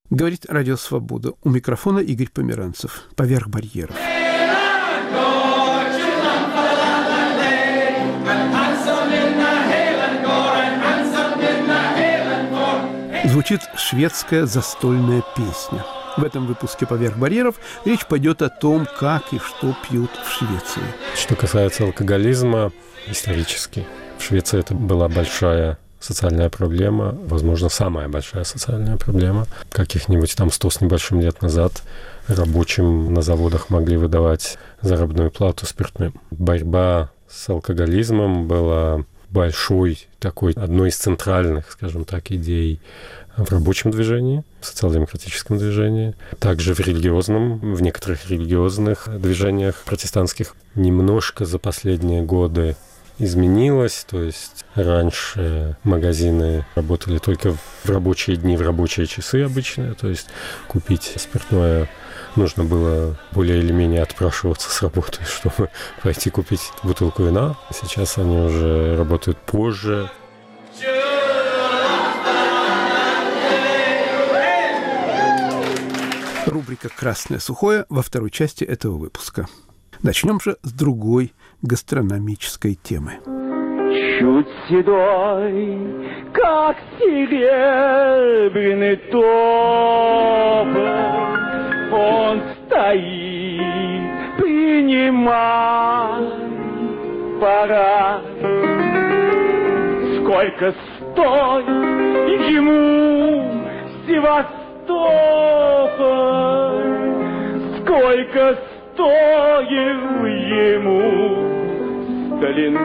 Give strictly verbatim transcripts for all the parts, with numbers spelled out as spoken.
Говорит Радио Свобода. У микрофона Игорь Померанцев. Поверх барьеров. Звучит шведская застольная песня. В этом выпуске «Поверх барьеров» речь пойдет о том, как и что пьют в Швеции. Что касается алкоголизма, исторически в Швеции это была большая социальная проблема, возможно, самая большая социальная проблема. Каких-нибудь там сто с небольшим лет назад рабочим на заводах могли выдавать заработную плату спиртным. Борьба с алкоголизмом была большой такой, одной из центральных, скажем так, идей в рабочем движении, в социал-демократическом движении, также в религиозном, в некоторых религиозных движениях протестантских. Немножко за последние годы изменилось, то есть раньше магазины работали только в рабочие дни, в рабочие часы обычные, то есть купить спиртное нужно было более или менее отпрашиваться с работы, чтобы пойти купить бутылку вина. Сейчас они уже работают позже. Рубрика «Красное сухое» во второй части этого выпуска. Начнем же с другой гастрономической темы. Чуть седой, как серебряный тополь, он стоит, принимай пора. Сколько стоит ему Севастополь, сколько стоил ему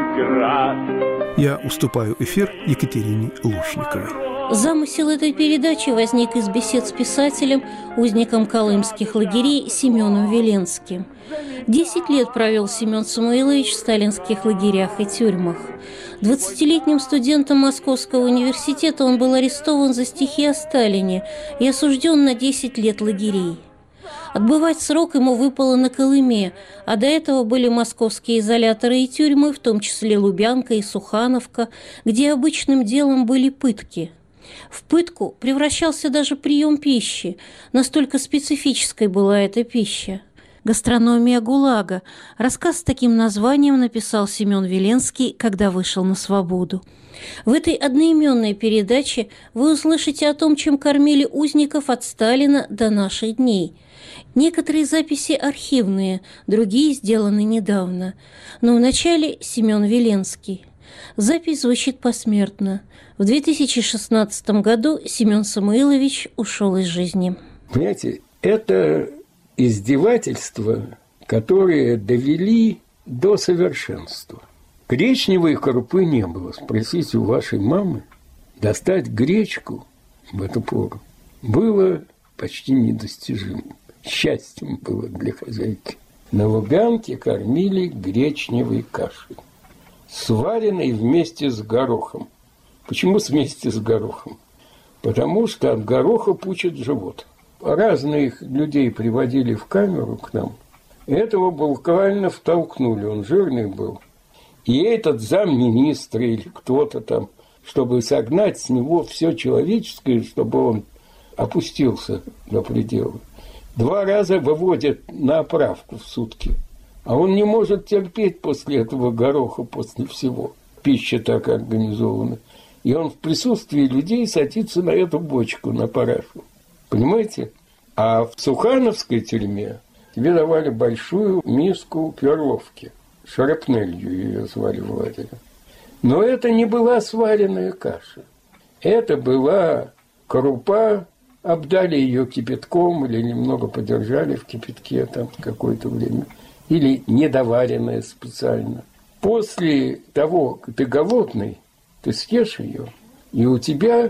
Сталинград. Я уступаю эфир Екатерине Лушниковой. Замысел этой передачи возник из бесед с писателем, узником колымских лагерей Семеном Веленским. Десять лет провел Семен Самуилович в сталинских лагерях и тюрьмах. Двадцатилетним студентом Московского университета он был арестован за стихи о Сталине и осужден на десять лет лагерей. Отбывать срок ему выпало на Колыме, а до этого были московские изоляторы и тюрьмы, в том числе Лубянка и Сухановка, где обычным делом были пытки. В пытку превращался даже прием пищи, настолько специфической была эта пища. «Гастрономия ГУЛАГа» – рассказ с таким названием написал Семен Веленский, когда вышел на свободу. В этой одноименной передаче вы услышите о том, чем кормили узников от Сталина до наших дней. Некоторые записи архивные, другие сделаны недавно. Но вначале Семен Веленский. Запись звучит посмертно. В две тысячи шестнадцатом году Семен Самуилович ушел из жизни. Понимаете, это издевательства, которые довели до совершенства. Гречневой крупы не было. Спросите у вашей мамы, достать гречку в эту пору было почти недостижимым. Счастьем было для хозяйки. На Лубянке кормили гречневой кашей, сваренной вместе с горохом. Почему вместе с горохом? Потому что от гороха пучит живот. Разных людей приводили в камеру к нам. Этого буквально втолкнули, он жирный был. И этот замминистра или кто-то там, чтобы согнать с него все человеческое, чтобы он опустился до предела. Два раза выводят на оправку в сутки. А он не может терпеть после этого гороха, после всего. Пища так организована. И он в присутствии людей садится на эту бочку, на парашу. Понимаете? А в Сухановской тюрьме тебе давали большую миску перловки. Шрапнелью ее звали в лагере. Но это не была сваренная каша. Это была крупа, обдали ее кипятком или немного подержали в кипятке там какое-то время. Или недоваренная специально. После того, как ты голодный, ты съешь ее, и у тебя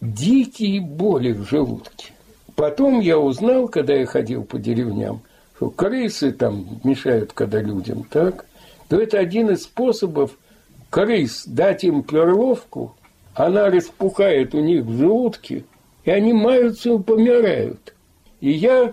дикие боли в желудке. Потом я узнал, когда я ходил по деревням, что крысы там мешают, когда людям, так, то это один из способов крыс дать им перловку, она распухает у них в желудке, и они маются и помирают. И я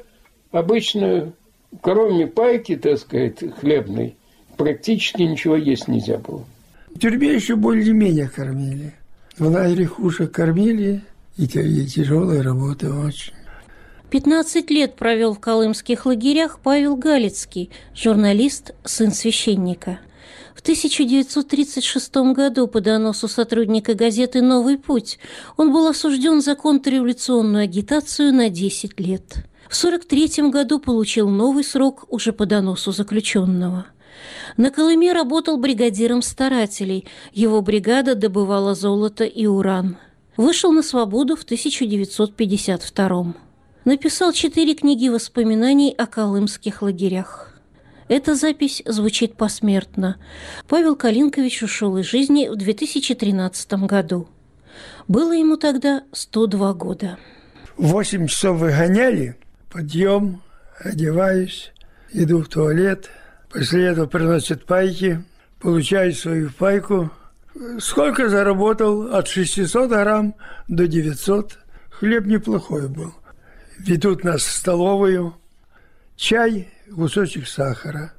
обычно, кроме пайки, так сказать, хлебной, практически ничего есть нельзя было. В тюрьме еще более-менее кормили. В лагере хуже кормили, и тяжелая работа очень. пятнадцать лет провел в колымских лагерях Павел Галицкий, журналист, сын священника. В тысяча девятьсот тридцать шестом году по доносу сотрудника газеты «Новый путь» он был осужден за контрреволюционную агитацию на десять лет. В сорок третьем году получил новый срок уже по доносу заключенного. На Колыме работал бригадиром старателей. Его бригада добывала золото и уран. Вышел на свободу в тысяча девятьсот пятьдесят втором. Написал четыре книги воспоминаний о колымских лагерях. Эта запись звучит посмертно. Павел Калинкович ушел из жизни в две тысячи тринадцатом году. Было ему тогда сто два года. Восемь часов выгоняли, подъем, одеваюсь, иду в туалет. После этого приносят пайки, получаю свою пайку. Сколько заработал? От шестисот грамм до девятисот. Хлеб неплохой был. Ведут нас в столовую. Чай, кусочек сахара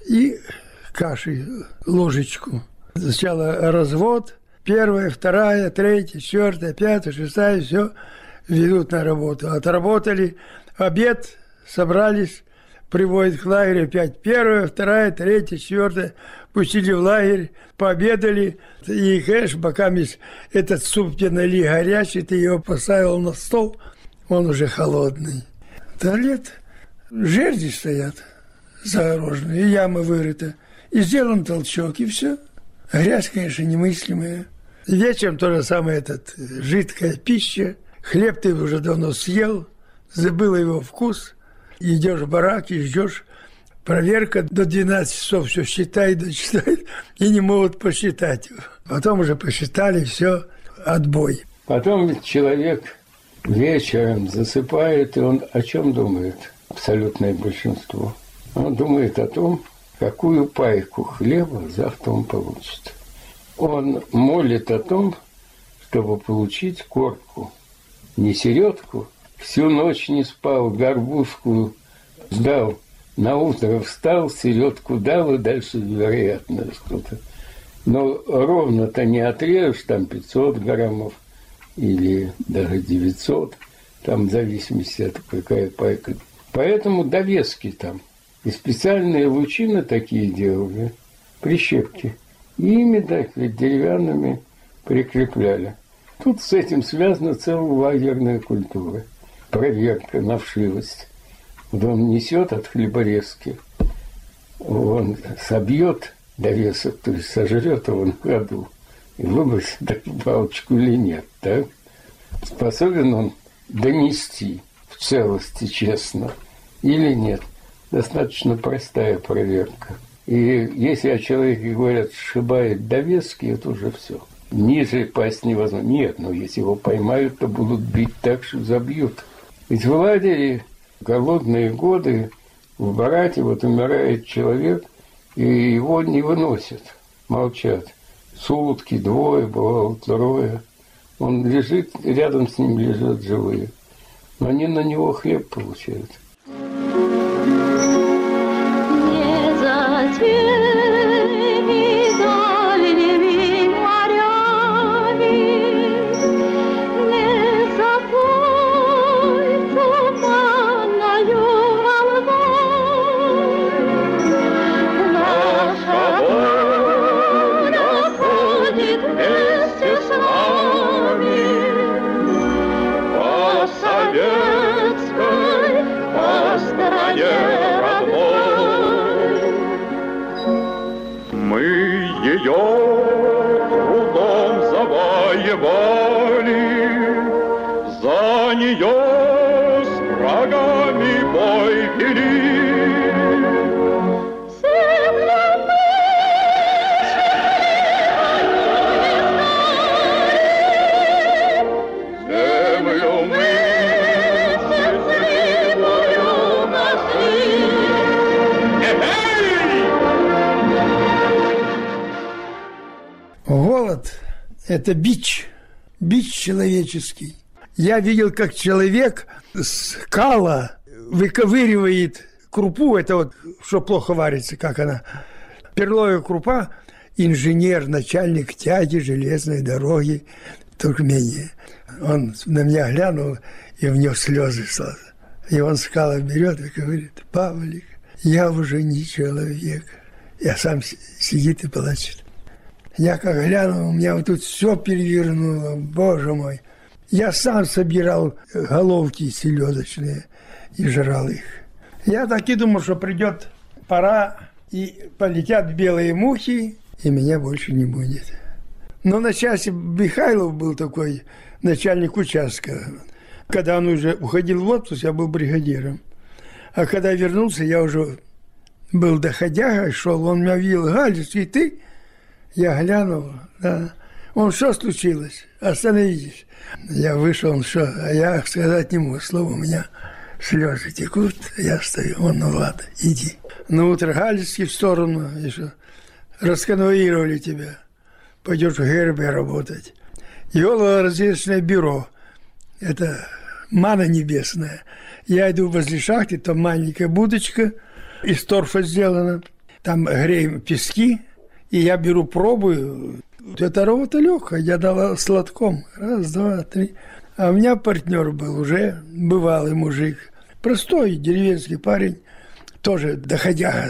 и каши, ложечку. Сначала развод, первая, вторая, третья, четвертая, пятая, шестая, все ведут на работу. Отработали, обед, собрались, приводят к лагерю опять первая, вторая, третья, четвертая, пустили в лагерь, пообедали, и, конечно, пока этот суп тебе налили горячий, ты его поставил на стол, он уже холодный. Туалет. Жерди стоят загороженные, ямы вырыты. И сделан толчок, и все. Грязь, конечно, немыслимая. Вечером то же самое, этот, жидкая пища. Хлеб ты уже давно съел, забыл его вкус. Идешь в барак и ждешь. Проверка до двенадцати часов все считает, дочитает, и не могут посчитать. Потом уже посчитали, все, отбой. Потом ведь человек вечером засыпает, и он о чем думает? Абсолютное большинство. Он думает о том, какую пайку хлеба завтра он получит. Он молит о том, чтобы получить корку. Не середку. Всю ночь не спал, горбушку ждал. На утро встал, середку дал, и дальше, вероятно, что-то. Но ровно-то не отрежешь, там пятьсот граммов или даже девятьсот. Там в зависимости от какая пайка. Поэтому довески там. И специальные лучины такие делали, прищепки. И ими, так сказать, деревянными прикрепляли. Тут с этим связана целая лагерная культура. Проверка на вшивость. Вот он несет от хлеборезки, он собьет довесок, то есть сожрет его на ходу, и выбросит такую палочку или нет. Так? Способен он донести в целости честно или нет. Достаточно простая проверка. И если о человеке говорят, сшибает довески, это уже все. Ниже пасть невозможно. Нет, но если его поймают, то будут бить так, что забьют. Ведь в лагере голодные годы, в бараке вот умирает человек, и его не выносят, молчат. Сутки, двое, бывало трое. Он лежит, рядом с ним лежат живые. Но они на него хлеб получают. За нее с врагами бой вели. Земля мы землю мы счастливую нашли. Голод – это бич, бич человеческий. Я видел, как человек с кала выковыривает крупу, это вот, что плохо варится, как она, перловая крупа, инженер, начальник тяги железной дороги в Туркмении. Он на меня глянул, и у него слезы сразу. И он скалу берет и говорит: Павлик, я уже не человек. Я сам сидит и плачет. Я как глянул, у меня вот тут все перевернуло, боже мой. Я сам собирал головки селедочные и жрал их. Я так и думал, что придет пора, и полетят белые мухи, и меня больше не будет. Но на части Михайлов был такой начальник участка. Когда он уже уходил в отпуск, я был бригадиром. А когда вернулся, я уже был доходяга, шел, он меня видел: Галя, цветы. Я глянул, да. Он: что случилось? Остановитесь. Я вышел, он: что? А я сказать не мог слова, у меня слезы текут. Я стою, он: ну ладно, иди. На утро Галицкий в сторону, и что? Расконвоировали тебя. Пойдешь в ГРБ работать. Геолого-разведочное бюро. Это мана небесная. Я иду возле шахты, там маленькая будочка из торфа сделана. Там греем пески, и я беру, пробую. Это работа легкая, я дала сладком. Раз, два, три. А у меня партнер был уже, бывалый мужик. Простой деревенский парень, тоже доходяга.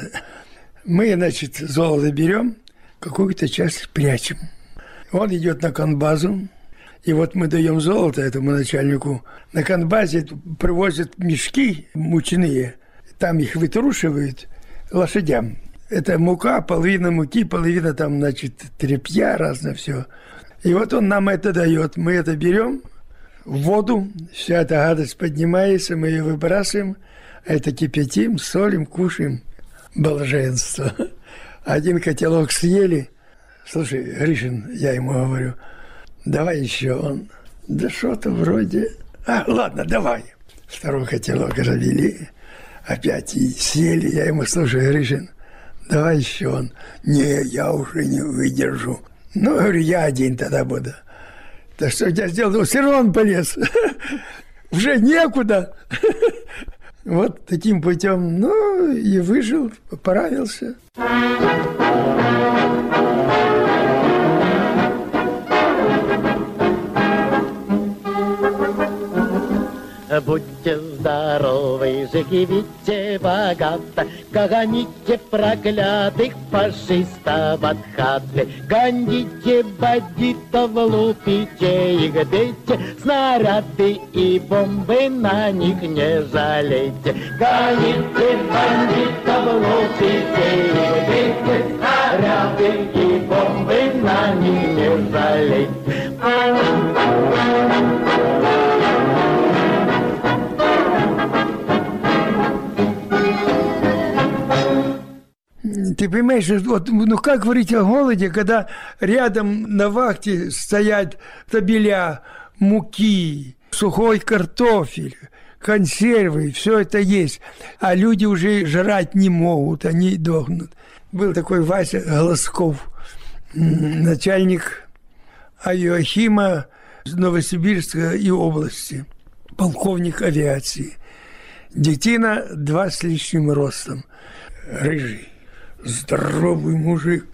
Мы, значит, золото берем, какую-то часть прячем. Он идет на конбазу, и вот мы даем золото этому начальнику. На конбазе привозят мешки мучные, там их вытрушивают лошадям. Это мука, половина муки, половина там, значит, тряпья, разное все. И вот он нам это дает. Мы это берем в воду, вся эта гадость поднимается, мы ее выбрасываем, это кипятим, солим, кушаем. Блаженство. Один котелок съели. Слушай, Гришин, я ему говорю: давай еще. Он: да что-то вроде... А, ладно, давай. Второй котелок развели. Опять и съели. Я ему: слушай, Гришин, давай еще. Он: не, я уже не выдержу. Ну, говорю, я один тогда буду. Да что я сделал? Все равно он полез. Уже некуда. Вот таким путем, ну, и выжил, поправился. Будьте здоровы, живите богато, гоните проклятых фашистов от хаты, гоните бандитов, лупите их, бейте, снаряды и бомбы на них не жалейте. Гоните бандитов, лупите их, бейте, снаряды и бомбы на них не жалейте. Ты понимаешь, вот, ну как говорить о голоде, когда рядом на вахте стоят табеля муки, сухой картофель, консервы, все это есть, а люди уже жрать не могут, они дохнут. Был такой Вася Глазков, начальник авиахима Новосибирска и области, полковник авиации. Детина два с лишним ростом, рыжий. Здоровый мужик.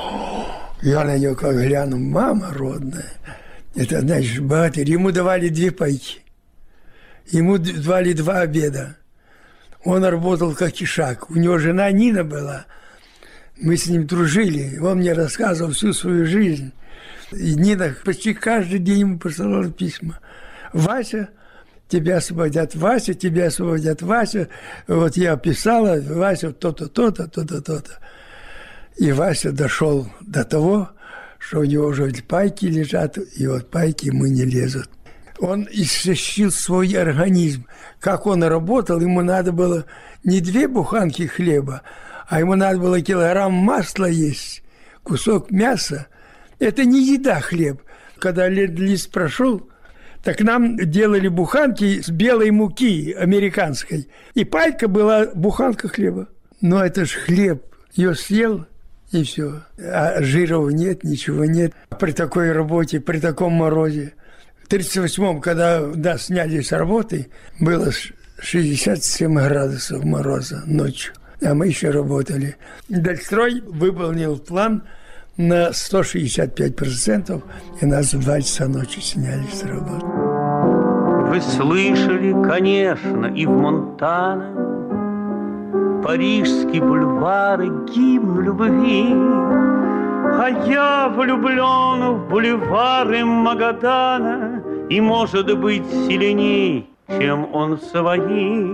Я на нее как гляну: мама родная. Это, значит, богатырь. Ему давали две пайки. Ему давали два обеда. Он работал как ишак. У него жена Нина была. Мы с ним дружили. Он мне рассказывал всю свою жизнь. И Нина почти каждый день ему посылала письма. Вася, тебя освободят, Вася, тебя освободят, Вася. Вот я писала: Вася, то-то, то-то, то-то, то-то. И Вася дошел до того, что у него уже пайки лежат, и вот пайки ему не лезут. Он истощил свой организм. Как он работал, ему надо было не две буханки хлеба, а ему надо было килограмм масла есть, кусок мяса. Это не еда, хлеб. Когда Ленд-лиз прошел, так нам делали буханки с белой муки американской. И пайка была буханка хлеба. Но это ж хлеб. Ее съел, и все. А жиров нет, ничего нет. При такой работе, при таком морозе. В тридцать восьмом, когда нас сняли с работы, было шестьдесят семь градусов мороза ночью. А мы еще работали. Дальстрой выполнил план на сто шестьдесят пять процентов, и нас в два часа ночи сняли с работы. Вы слышали, конечно, и в Монтана парижские бульвары гимн любви, а я влюблен в бульвары Магадана и, может быть, сильней, чем он свои.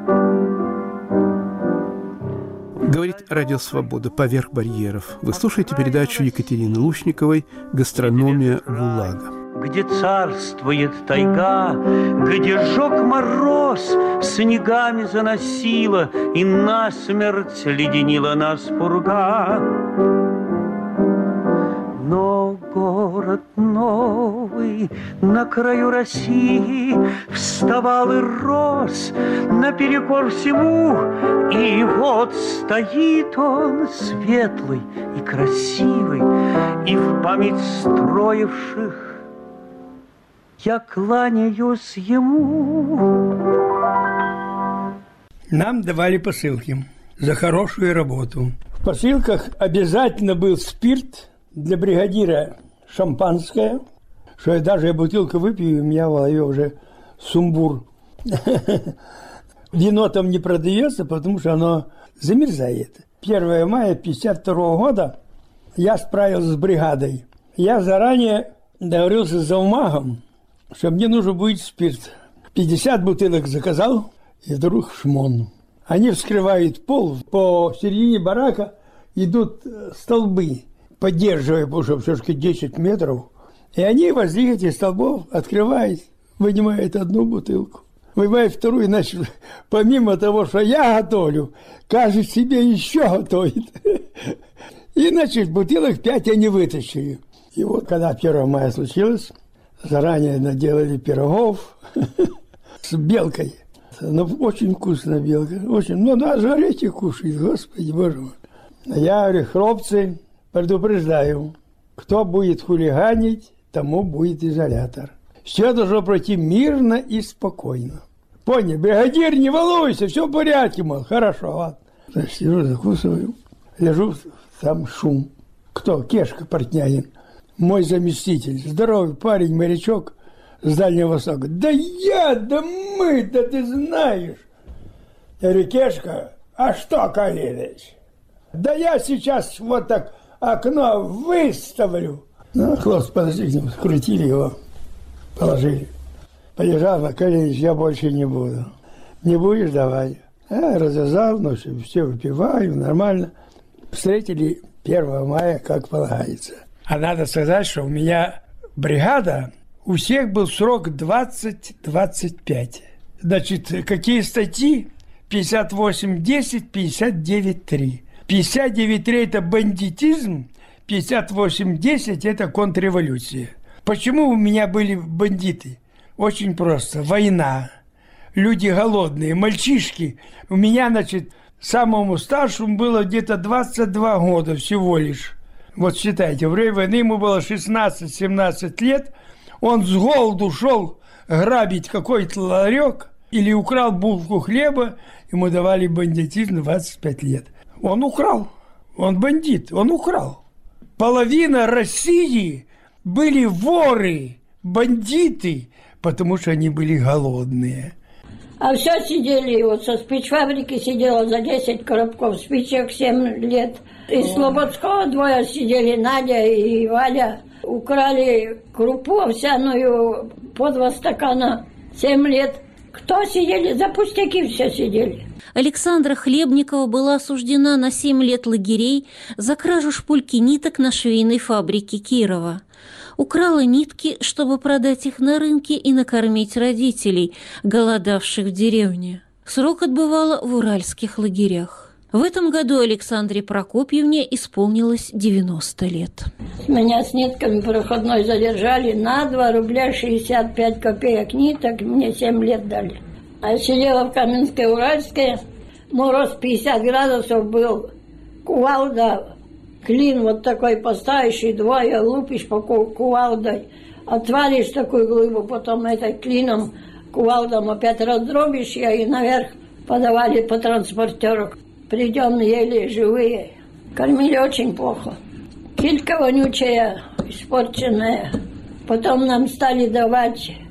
Говорит Радио Свобода «Поверх барьеров». Вы слушаете передачу Екатерины Лушниковой «Гастрономия ГУЛАГа». Где царствует тайга, где жег мороз, снегами заносила и насмерть леденила нас пурга. Но город новый на краю России вставал и рос наперекор всему, и вот стоит он светлый и красивый, и в память строивших я кланяюсь ему. Нам давали посылки за хорошую работу. В посылках обязательно был спирт, для бригадира шампанское, что я даже бутылку выпью, и у меня в голове уже сумбур. Вино там не продается, потому что оно замерзает. первое мая пятьдесят второго года я справился с бригадой. Я заранее договорился с завмагом, что мне нужно будет спирт. пятьдесят бутылок заказал, и вдруг шмон. Они вскрывают пол, по середине барака идут столбы, поддерживая, потому что все-таки десять метров. И они возле этих столбов открывают, вынимают одну бутылку, вынимают вторую, значит, помимо того, что я готовлю, каждый себе еще готовит. И, значит, бутылок пять они вытащили. И вот, когда первого мая случилось, заранее наделали пирогов с белкой. Ну, очень вкусная белка, очень. Ну, даже орехи кушают, господи, боже мой. Я говорю, хлопцы, предупреждаю, кто будет хулиганить, тому будет изолятор. Все должно пройти мирно и спокойно. Понял, бригадир, не волнуйся, все в порядке, мол, хорошо, ладно. Значит, сижу, закусываю, лежу, там шум. Кто? Кешка Портнягин, мой заместитель, здоровый парень, морячок с Дальнего Востока. Да я, да мы, да ты знаешь. Я говорю, Кешка, а что, Калиныч? Да я сейчас вот так окно выставлю. Ну, хлопцы подошли к нему, скрутили его, положили. Полежал, а Калиныч, я больше не буду. Не будешь, давай. Я развязал, ну, все выпиваю, нормально. Встретили первого мая, как полагается. А надо сказать, что у меня бригада, у всех был срок двадцать - двадцать пять. Значит, какие статьи? пятьдесят восемь десять, пятьдесят девять три. пятьдесят девять три – это бандитизм, пятьдесят восемь десять – это контрреволюция. Почему у меня были бандиты? Очень просто. Война. Люди голодные, мальчишки. У меня, значит, самому старшему было где-то двадцать два года всего лишь. Вот считайте, в время войны ему было шестнадцать-семнадцать лет. Он с голоду шел грабить какой-то ларек или украл булку хлеба, ему давали бандитизм двадцать пять лет. Он украл. Он бандит. Он украл. Половина России были воры, бандиты, потому что они были голодные. А все сидели, вот со спичфабрики сидела за десять коробков спичек семь лет. Из Слободского двое сидели, Надя и Валя. Украли крупу овсяную по два стакана, семь лет. Кто сидели? За пустяки все сидели. Александра Хлебникова была осуждена на семь лет лагерей за кражу шпульки ниток на швейной фабрике Кирова. Украла нитки, чтобы продать их на рынке и накормить родителей, голодавших в деревне. Срок отбывала в уральских лагерях. В этом году Александре Прокопьевне исполнилось девяносто лет. Меня с нитками проходной задержали на два рубля шестьдесят пять копеек ниток, мне семь лет дали. А я сидела в Каменской-Уральской, мороз пятьдесят градусов был, кувалда, клин вот такой поставящий, двое лупишь по кувалдой, отвалишь такую глыбу, потом этой клином, кувалдом опять раздробишь ее и наверх подавали по транспортеру. Придем еле живые. Кормили очень плохо. Килька вонючая, испорченная. Потом нам стали давать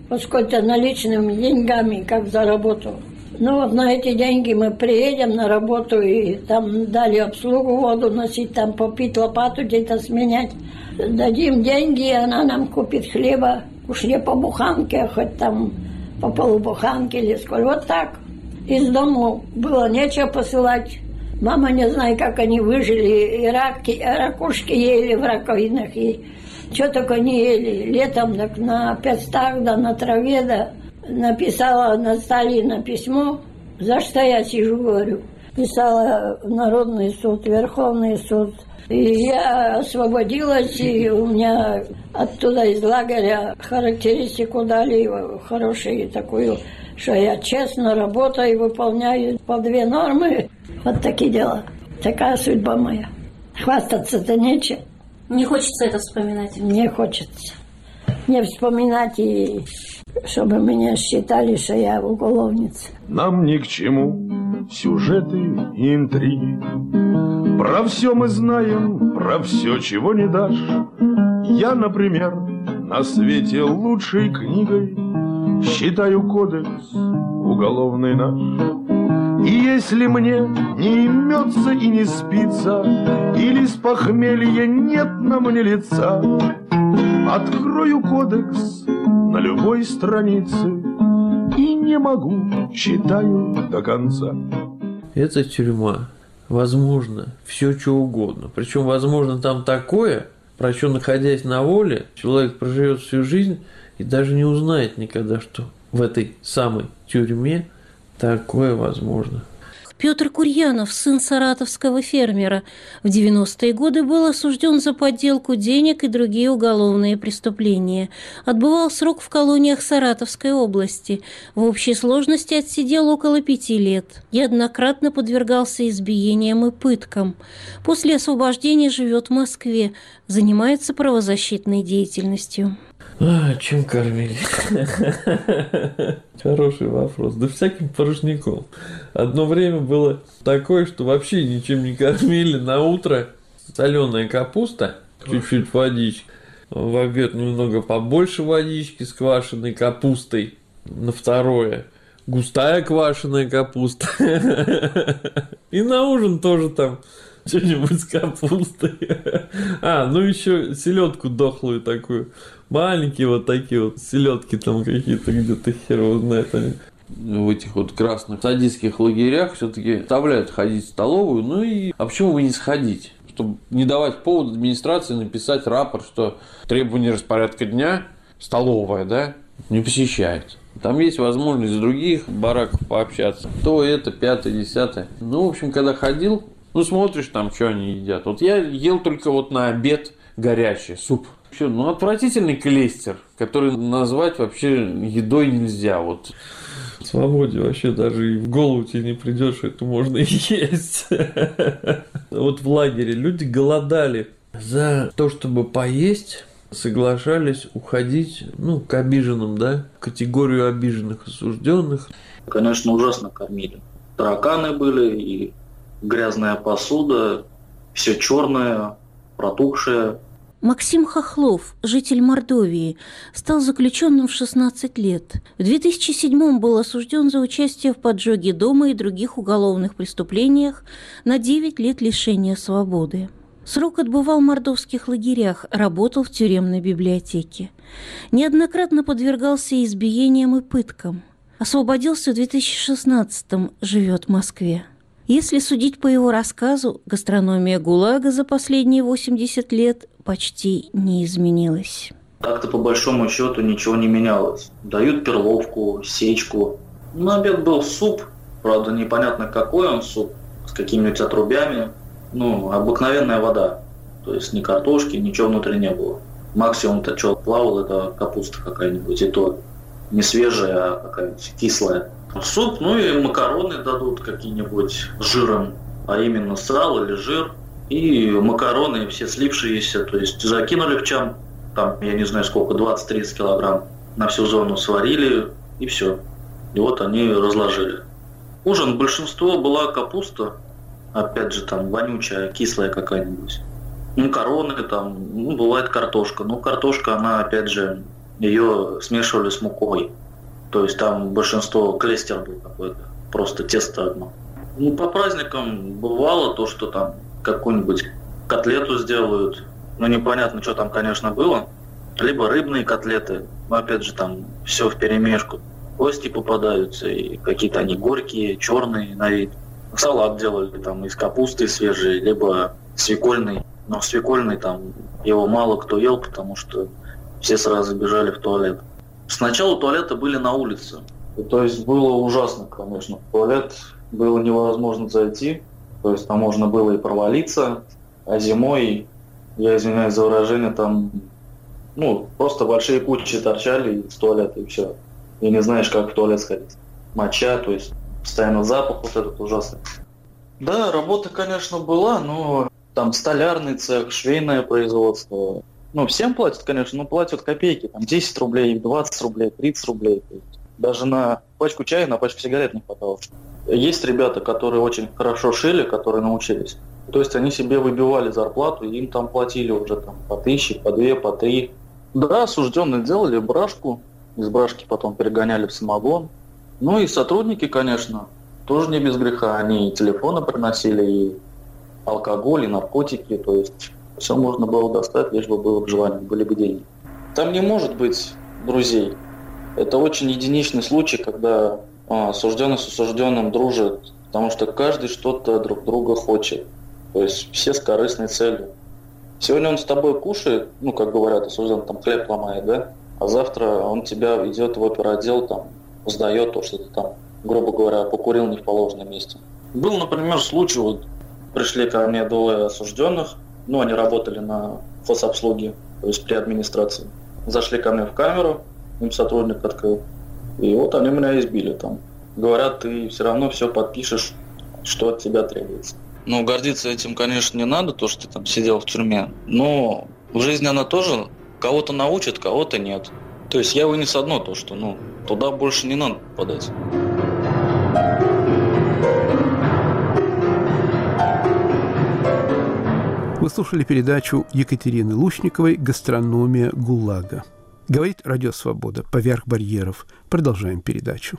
вот сколько наличными деньгами, как заработал. Ну вот на эти деньги мы приедем на работу, и там дали обслугу, воду носить, там попить, лопату где-то сменять. Дадим деньги, и она нам купит хлеба, уж не по буханке, а хоть там по полубуханке или сколько. Вот так. Из дому было нечего посылать. Мама, не знаю, как они выжили, и раки, и ракушки ели в раковинах, и что только не ели. Летом так на пестах, да на траве, да. Написала на Сталина письмо, за что я сижу, говорю. Писала в Народный суд, Верховный суд. И я освободилась, и у меня оттуда из лагеря характеристику дали хорошую такую, что я честно работаю, выполняю по две нормы. Вот такие дела. Такая судьба моя. Хвастаться-то нечем. Не хочется это вспоминать? Не хочется. Не вспоминать, и чтобы меня считали, что я уголовница. Нам ни к чему сюжеты и интриги. Про все мы знаем, про все, чего не дашь. Я, например, на свете лучшей книгой считаю кодекс уголовный наш. И если мне не имется и не спится, или с похмелья нет на мне лица, открою кодекс на любой странице и не могу, читаю до конца. Это тюрьма. Возможно, все что угодно. Причем, возможно, там такое, про что, находясь на воле, человек проживет всю жизнь и даже не узнает никогда, что в этой самой тюрьме такое возможно. Петр Курьянов, сын саратовского фермера, в девяностые годы был осужден за подделку денег и другие уголовные преступления. Отбывал срок в колониях Саратовской области. В общей сложности отсидел около пяти лет. Неоднократно подвергался избиениям и пыткам. После освобождения живет в Москве, занимается правозащитной деятельностью. А, чем кормили? Хороший вопрос. Да всяким порожняком. Одно время было такое, что вообще ничем не кормили. На утро соленая капуста, чуть-чуть водички. В обед немного побольше водички с квашеной капустой. На второе густая квашеная капуста. И на ужин тоже там что-нибудь с капустой. А, ну еще селедку дохлую такую. Маленькие вот такие вот селедки там какие-то где-то хер его знает они. В этих вот красных садистских лагерях все-таки оставляют ходить в столовую. Ну и а почему бы не сходить? Чтобы не давать повод администрации написать рапорт, что требование распорядка дня столовая, да, не посещается. Там есть возможность с других бараков пообщаться. То это, пятое, десятое. Ну, в общем, когда ходил, ну, смотришь там, что они едят. Вот я ел только вот на обед горячий суп. Вообще, ну, отвратительный клейстер, который назвать вообще едой нельзя. Вот. В свободе вообще даже и в голову тебе не придет, что это можно и есть. Вот в лагере люди голодали за то, чтобы поесть, соглашались уходить, ну, к обиженным, да, в категорию обиженных осужденных. Конечно, ужасно кормили. Тараканы были и грязная посуда, все черное, протухшее. Максим Хохлов, житель Мордовии, стал заключенным в шестнадцать лет. В две тысячи седьмом был осужден за участие в поджоге дома и других уголовных преступлениях на девять лет лишения свободы. Срок отбывал в мордовских лагерях, работал в тюремной библиотеке. Неоднократно подвергался избиениям и пыткам. Освободился в две тысячи шестнадцатом, живет в Москве. Если судить по его рассказу, гастрономия ГУЛАГа за последние восемьдесят лет почти не изменилась. Так-то по большому счету ничего не менялось. Дают перловку, сечку. На обед был суп, правда непонятно какой он суп, с какими-нибудь отрубями. Ну, обыкновенная вода. То есть ни картошки, ничего внутри не было. Максимум-то что плавал, это капуста какая-нибудь, и то не свежая, а какая-нибудь кислая. Суп, ну и макароны дадут какие-нибудь с жиром, а именно сало или жир. И макароны все слипшиеся, то есть закинули в чан, там, я не знаю сколько, двадцать-тридцать килограмм, на всю зону сварили, и все. И вот они разложили. Ужин, большинство была капуста, опять же там вонючая, кислая какая-нибудь. Макароны там, ну бывает картошка, но картошка она опять же ее смешивали с мукой. То есть там большинство клейстер был какой-то, просто тесто одно. Ну, по праздникам бывало то, что там какую-нибудь котлету сделают. Ну, непонятно, что там, конечно, было. Либо рыбные котлеты. Но, опять же, там все вперемешку. Кости попадаются, и какие-то они горькие, черные на вид. Салат делали там из капусты свежей, либо свекольный. Но свекольный там его мало кто ел, потому что все сразу бежали в туалет. Сначала туалеты были на улице. То есть было ужасно, конечно. В туалет было невозможно зайти. То есть там можно было и провалиться. А зимой, я извиняюсь за выражение, там ну, просто большие кучи торчали из туалета и все. И не знаешь, как в туалет сходить. Моча, то есть постоянно запах вот этот ужасный. Да, работа, конечно, была, но там столярный цех, швейное производство. Ну, всем платят, конечно, но платят копейки. Там десять рублей, двадцать рублей, тридцать рублей. То есть даже на пачку чая, на пачку сигарет не хватало. Есть ребята, которые очень хорошо шили, которые научились. То есть они себе выбивали зарплату, и им там платили уже там, по тысяче, по две, по три. Да, осужденные делали брашку. Из брашки потом перегоняли в самогон. Ну и сотрудники, конечно, тоже не без греха. Они и телефоны приносили, и алкоголь, и наркотики. То есть все можно было достать, лишь бы было бы желание, были бы деньги. Там не может быть друзей. Это очень единичный случай, когда а, осужденный с осужденным дружит, потому что каждый что-то друг друга хочет. То есть все с корыстной целью. Сегодня он с тобой кушает, ну, как говорят, осужденный там хлеб ломает, да? А завтра он тебя идет в оперотдел, там, сдает то, что ты там, грубо говоря, покурил не в положенном месте. Был, например, случай, вот пришли ко мне двое осужденных, ну, они работали на хозобслуге, то есть при администрации. Зашли ко мне в камеру, им сотрудник открыл, и вот они меня избили там. Говорят, ты все равно все подпишешь, что от тебя требуется. Ну, гордиться этим, конечно, не надо, то, что ты там сидел в тюрьме, но в жизни она тоже кого-то научит, кого-то нет. То есть я вынес одно, то, что ну, туда больше не надо попадать. Вы слушали передачу Екатерины Лучниковой «Гастрономия ГУЛАГа». Говорит Радио Свобода. Поверх барьеров. Продолжаем передачу.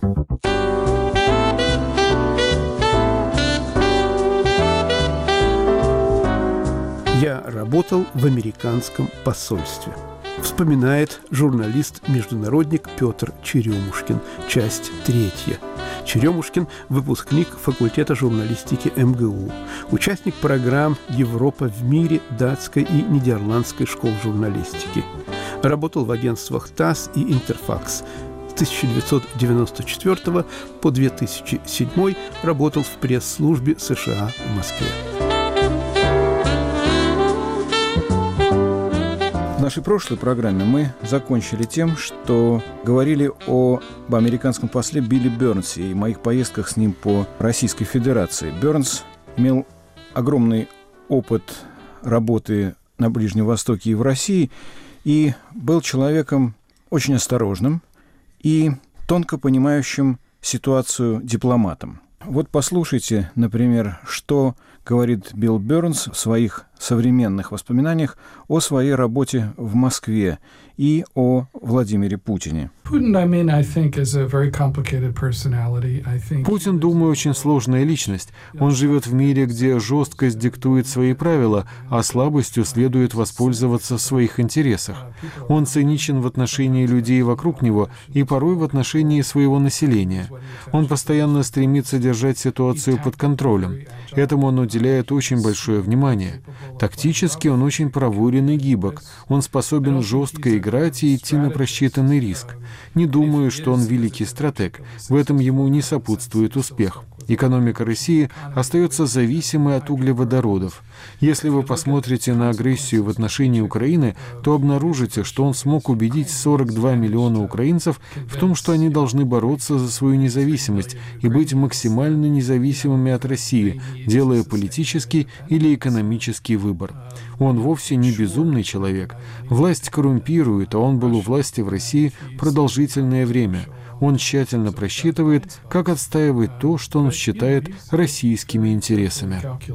Я работал в американском посольстве. Вспоминает журналист-международник Петр Черемушкин. Часть третья. Черемушкин – выпускник факультета журналистики эм гэ у, участник программ «Европа в мире» датской и нидерландской школ журналистики. Работал в агентствах ТАСС и Интерфакс. С тысяча девятьсот девяносто четвёртого по две тысячи седьмой работал в пресс-службе США в Москве. В нашей прошлой программе мы закончили тем, что говорили об американском после Билли Бернсе и моих поездках с ним по Российской Федерации. Бернс имел огромный опыт работы на Ближнем Востоке и в России и был человеком очень осторожным и тонко понимающим ситуацию дипломатом. Вот послушайте, например, что говорит Билл Бернс в своих современных воспоминаниях о своей работе в Москве и о Владимире Путине. Путин, думаю, очень сложная личность. Он живет в мире, где жесткость диктует свои правила, а слабостью следует воспользоваться в своих интересах. Он циничен в отношении людей вокруг него и порой в отношении своего населения. Он постоянно стремится держать ситуацию под контролем. Этому он уделяет очень большое внимание. Тактически он очень проворен и гибок. Он способен жестко играть и идти на просчитанный риск. Не думаю, что он великий стратег. В этом ему не сопутствует успех. Экономика России остается зависимой от углеводородов. Если вы посмотрите на агрессию в отношении Украины, то обнаружите, что он смог убедить сорок два миллиона украинцев в том, что они должны бороться за свою независимость и быть максимально независимыми от России, делая политический или экономический выбор. Он вовсе не безумный человек. Власть коррумпирует, а он был у власти в России продолжительное время. Он тщательно просчитывает, как отстаивать то, что он считает российскими интересами.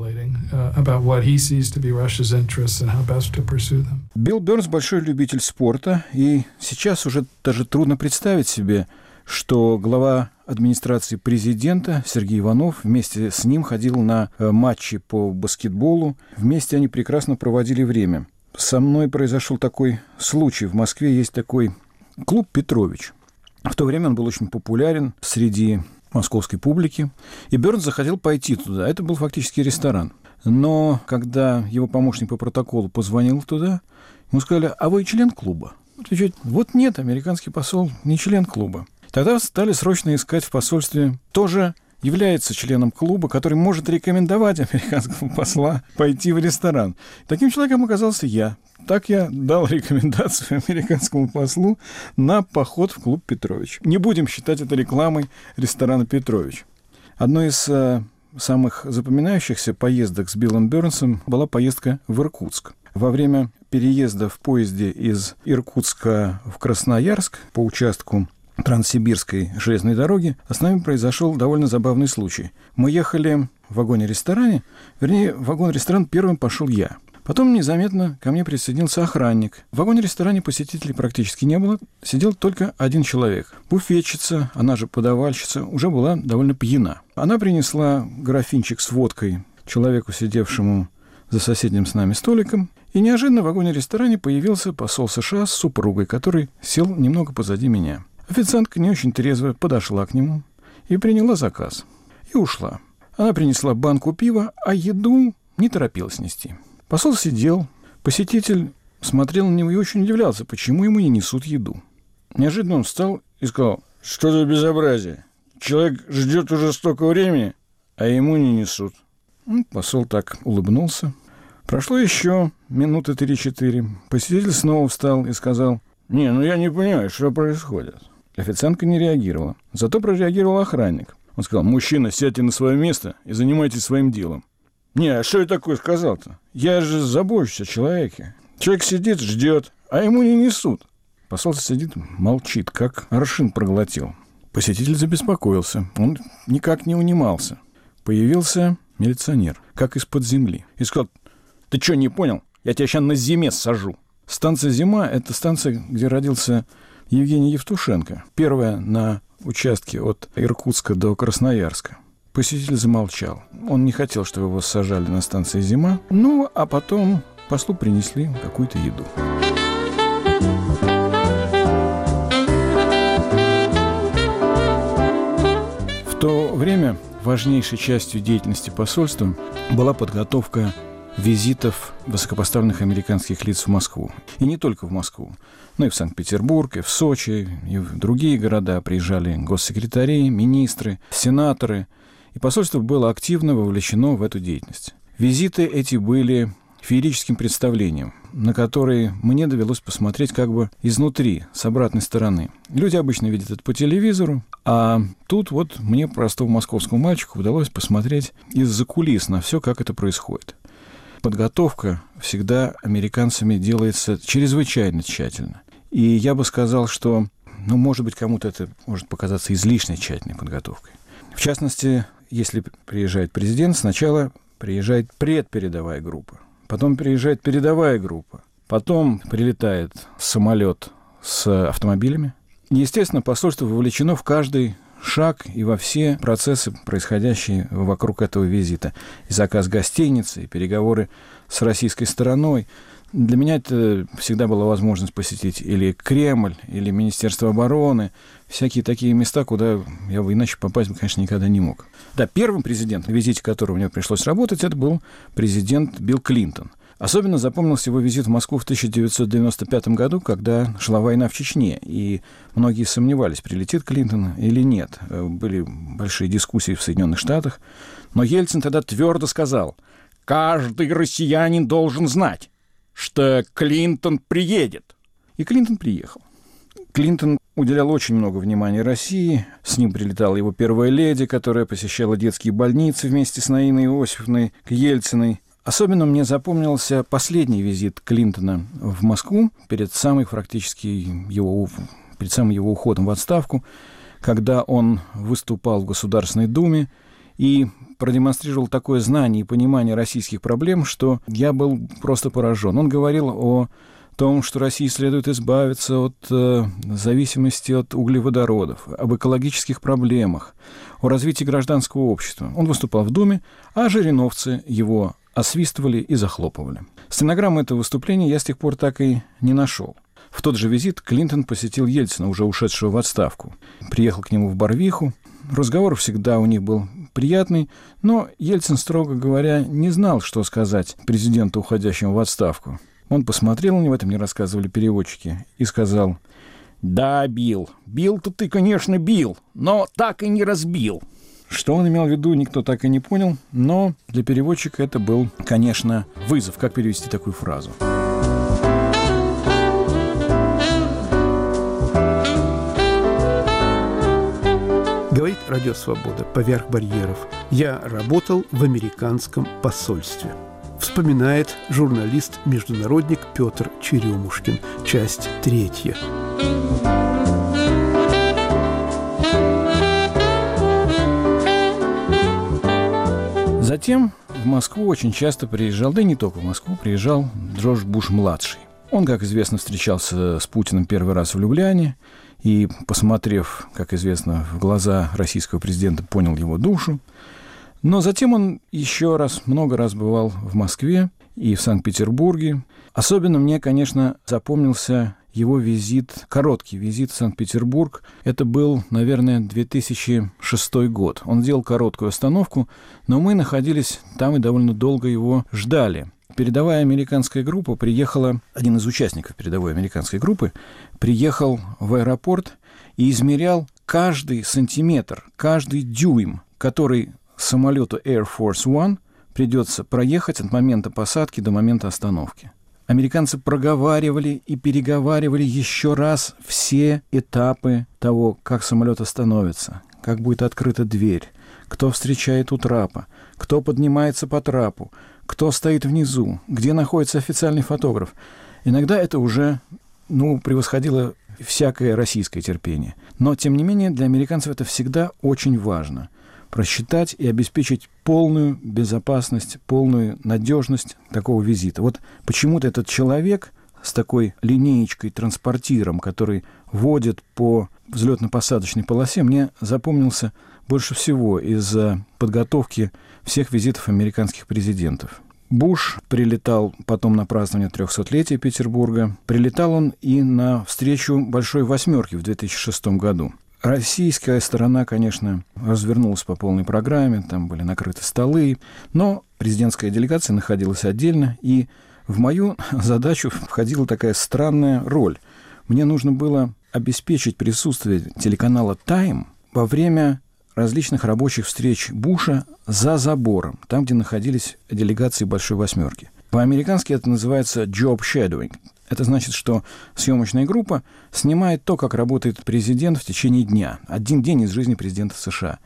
Билл Бернс большой любитель спорта, и сейчас уже даже трудно представить себе, что глава администрации президента Сергей Иванов вместе с ним ходил на матчи по баскетболу. Вместе они прекрасно проводили время. Со мной произошел такой случай. В Москве есть такой клуб «Петрович». В то время он был очень популярен среди московской публики. И Бернс захотел пойти туда. Это был фактически ресторан. Но когда его помощник по протоколу позвонил туда, ему сказали: «А вы член клуба?» Отвечает: «Вот нет, американский посол не член клуба». Тогда стали срочно искать в посольстве, тоже является членом клуба, который может рекомендовать американского посла пойти в ресторан. Таким человеком оказался я. Так я дал рекомендацию американскому послу на поход в клуб «Петрович». Не будем считать это рекламой ресторана «Петрович». Одной из э, самых запоминающихся поездок с Биллом Бернсом была поездка в Иркутск. Во время переезда в поезде из Иркутска в Красноярск по участку Транссибирской железной дороги с нами произошел довольно забавный случай. Мы ехали в вагоне-ресторане, вернее, в вагон-ресторан первым пошел я. Потом незаметно ко мне присоединился охранник. В вагоне-ресторане посетителей практически не было, сидел только один человек. Буфетчица, она же подавальщица, уже была довольно пьяна. Она принесла графинчик с водкой человеку, сидевшему за соседним с нами столиком, и неожиданно в вагоне-ресторане появился посол США с супругой, который сел немного позади меня. Официантка не очень трезво подошла к нему и приняла заказ. И ушла. Она принесла банку пива, а еду не торопилась нести. Посол сидел, посетитель смотрел на него и очень удивлялся, почему ему не несут еду. Неожиданно он встал и сказал: «Что за безобразие? Человек ждет уже столько времени, а ему не несут». Ну, посол так улыбнулся. Прошло еще минуты три-четыре. Посетитель снова встал и сказал: «Не, ну я не понимаю, что происходит». Официантка не реагировала. Зато прореагировал охранник. Он сказал: «Мужчина, сядьте на свое место и занимайтесь своим делом». «Не, а что я такое сказал-то? Я же забочусь о человеке. Человек сидит, ждет, а ему не несут». Посол сидит, молчит, как аршин проглотил. Посетитель забеспокоился. Он никак не унимался. Появился милиционер, как из-под земли. И сказал: «Ты что, не понял? Я тебя сейчас на зиме сажу». Станция «Зима» — это станция, где родился Евгений Евтушенко. Первая на участке от Иркутска до Красноярска. Посетитель замолчал. Он не хотел, чтобы его сажали на станции «Зима». Ну, а потом послу принесли какую-то еду. В то время важнейшей частью деятельности посольства была подготовка визитов высокопоставленных американских лиц в Москву. И не только в Москву, но и в Санкт-Петербург, и в Сочи, и в другие города приезжали госсекретари, министры, сенаторы. И посольство было активно вовлечено в эту деятельность. Визиты эти были феерическим представлением, на которые мне довелось посмотреть как бы изнутри, с обратной стороны. Люди обычно видят это по телевизору, а тут вот мне, простому московскому мальчику, удалось посмотреть из-за кулис на все, как это происходит. Подготовка всегда американцами делается чрезвычайно тщательно. И я бы сказал, что, ну, может быть, кому-то это может показаться излишне тщательной подготовкой. В частности, если приезжает президент, сначала приезжает предпередовая группа, потом приезжает передовая группа, потом прилетает самолет с автомобилями. Естественно, посольство вовлечено в каждый шаг и во все процессы, происходящие вокруг этого визита. И заказ гостиницы, и переговоры с российской стороной. Для меня это всегда была возможность посетить или Кремль, или Министерство обороны, всякие такие места, куда я бы иначе попасть, конечно, никогда не мог. Да, первым президентом, на визите которого мне пришлось работать, это был президент Билл Клинтон. Особенно запомнился его визит в Москву в тысяча девятьсот девяносто пятом году, когда шла война в Чечне, и многие сомневались, прилетит Клинтон или нет. Были большие дискуссии в Соединенных Штатах, но Ельцин тогда твердо сказал: «Каждый россиянин должен знать, что Клинтон приедет». И Клинтон приехал. Клинтон уделял очень много внимания России. С ним прилетала его первая леди, которая посещала детские больницы вместе с Наиной Иосифовной к Ельциной. Особенно мне запомнился последний визит Клинтона в Москву перед самым, практически его, перед самым его уходом в отставку, когда он выступал в Государственной Думе и продемонстрировал такое знание и понимание российских проблем, что я был просто поражен. Он говорил о том, что России следует избавиться от э, зависимости от углеводородов, об экологических проблемах, о развитии гражданского общества. Он выступал в Думе, а жириновцы его освистывали и захлопывали. Стенограмму этого выступления я с тех пор так и не нашел. В тот же визит Клинтон посетил Ельцина, уже ушедшего в отставку. Приехал к нему в Барвиху. Разговор всегда у них был приятный, но Ельцин, строго говоря, не знал, что сказать президенту, уходящему в отставку. Он посмотрел на него, это мне рассказывали переводчики, и сказал: «Да, Билл, Билл-то ты, конечно, бил, но так и не разбил». Что он имел в виду, никто так и не понял, но для переводчика это был, конечно, вызов. Как перевести такую фразу? Говорит Радио Свобода поверх барьеров. Я работал в американском посольстве. Вспоминает журналист-международник Петр Черемушкин. Часть третья. Затем в Москву очень часто приезжал, да и не только в Москву, приезжал Джордж Буш-младший. Он, как известно, встречался с Путиным первый раз в Люблиане и, посмотрев, как известно, в глаза российского президента, понял его душу. Но затем он еще раз, много раз бывал в Москве и в Санкт-Петербурге. Особенно мне, конечно, запомнился его визит, короткий визит в Санкт-Петербург. Это был, наверное, две тысячи шестой год. Он сделал короткую остановку, но мы находились там и довольно долго его ждали. Передовая американская группа приехала, один из участников передовой американской группы приехал в аэропорт и измерял каждый сантиметр, каждый дюйм, который самолету Air Force One придется проехать от момента посадки до момента остановки. Американцы проговаривали и переговаривали еще раз все этапы того, как самолет остановится, как будет открыта дверь, кто встречает у трапа, кто поднимается по трапу, кто стоит внизу, где находится официальный фотограф. Иногда это уже, ну, превосходило всякое российское терпение. Но, тем не менее, для американцев это всегда очень важно – просчитать и обеспечить полную безопасность, полную надежность такого визита. Вот почему-то этот человек с такой линеечкой, транспортиром, который водит по взлетно-посадочной полосе, мне запомнился больше всего из-за подготовки всех визитов американских президентов. Буш прилетал потом на празднование трехсотлетия Петербурга. Прилетал он и на встречу Большой Восьмерки в две тысячи шестом году. Российская сторона, конечно, развернулась по полной программе, там были накрыты столы, но президентская делегация находилась отдельно, и в мою задачу входила такая странная роль. Мне нужно было обеспечить присутствие телеканала «Тайм» во время различных рабочих встреч Буша за забором, там, где находились делегации Большой Восьмерки. По-американски это называется «job shadowing». Это значит, что съемочная группа снимает то, как работает президент в течение дня. Один день из жизни президента США.